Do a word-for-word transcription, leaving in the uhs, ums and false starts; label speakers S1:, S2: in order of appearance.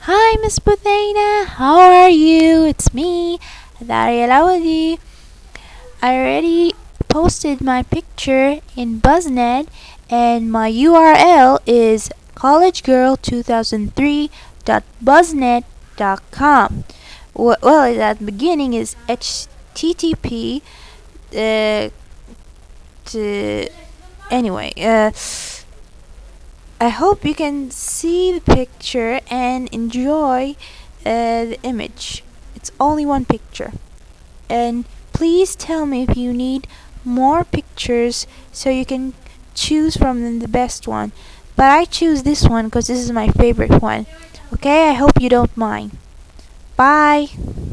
S1: Hi, Miss Buthena. How are you? It's me, Daria Lawadi. I already posted my picture in BuzzNet, and my U R L is college girl two thousand three dot buzznet dot com. Well, at the beginning is H T T P. Uh, to, anyway, uh, I hope you can see the picture and enjoy uh, the image. It's only one picture. And please tell me if you need more pictures so you can choose from them the best one. But I choose this one because this is my favorite one. Okay, I hope you don't mind. Bye.